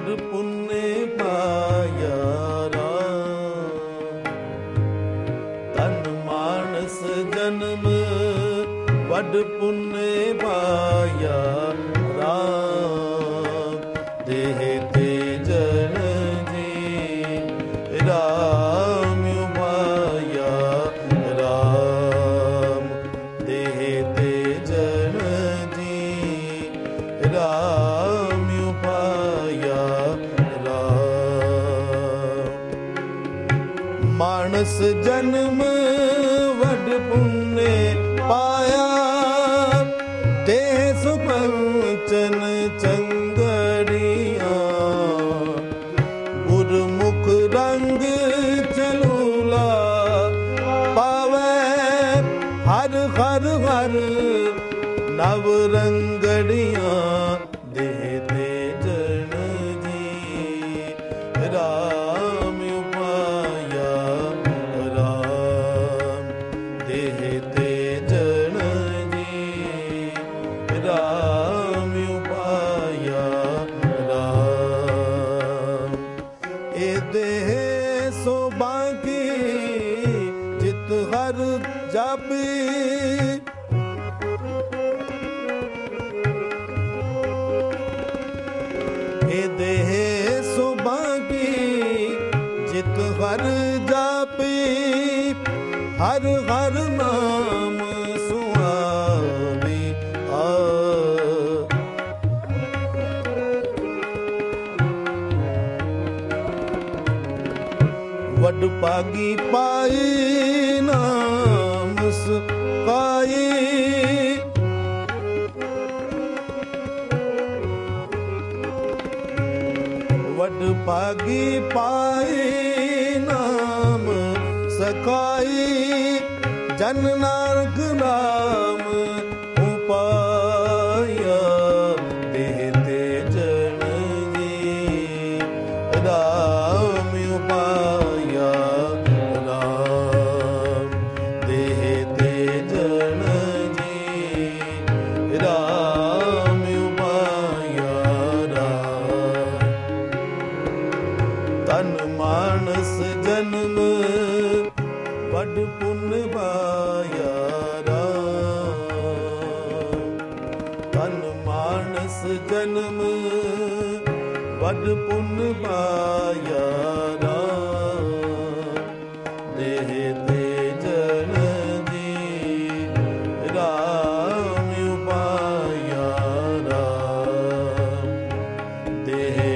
ਵਡ ਪੁੰਨੇ ਪਾਇਆ ਤਨ ਮਾਨਸ ਜਨਮ ਵਡ ਪੁੰਨੇ ਪਾਇਆ ਰਾਮ ਦੇਹ ਤੇ ਜਨ ਜੀ ਰਾਮ ਉਪਾਇਆ ਰਾਮ ਦੇਹ ਤੇ ਜਨ ਜੀ ਰਾਮ ਉਪਾਇਆ ਰਾਮ ਮਾਨਸ ਜਨਮ ਵਡ ਪੁੰਨੇ ਪਾਇਆ ਦੇਹ ਸੁਪੰਚਨ ਚੰਗੜੀਆਂ ਗੁਰਮੁਖ ਰੰਗ ਚਲੂਲਾ ਪਾਵੇ ਹਰ ਹਰ ਹਰ ਨਵ ਰੰਗੜੀਆਂ ਦੇਹ ਤੇ ਜਨ ਜੀ ਰਾਮ ਉਪਾਇਆ ਰਾਮ ਦੇਹ ਤੇ ਜਨ ਜੀ ਰਾਮ ਉਪਾਇਆ ਰਾਮ ਇਹ ਦੇਹ ਸੋ ਬਾਕੀ ਜਿਤ ਹਰ ਜਾਪੀ ਇਹ ਦੇਹ ਸੋ ਬਾਕੀ ਜਿਤ ਹਰ ਜਾਪੀ ਹਰ ਹਰ ਨਾਮ ਸੁਆਵੀ ਵਡ ਭਾਗੀ ਪਾਈ ਨਾਮ ਸੁਖਾਈ ਵਡ ਭਾਗੀ ਪਾਈ ਨਾਮ ਸਖਾਈ ਜਨ ਨਾਨਕ ਨਾਮ ਉਪਾਇਆ ਦੇਹ ਤੇ ਜਨ ਜੀ ਰਾਮ ਉਪਾਇਆ ਰਾਮ ਦੇਹ ਤੇ ਜਨ ਜੀ ਰਾਮ ਉਪਾਇਆ ਰਾਮ ਤਨ ਮਾਨਸ ਜਨਮ ਵਡ ਪੁੰਨ ਪਾਇਆ ਰਾਮ ਤਨ ਮਾਨਸ ਜਨਮ ਵਡ ਪੁੰਨ ਪਾਇਆ ਰਾਮ ਦੇਹ ਤੇ ਜਨ ਜੀ ਰਾਮ ਉਪਾਇਆ ਰਾਮ ਦੇਹ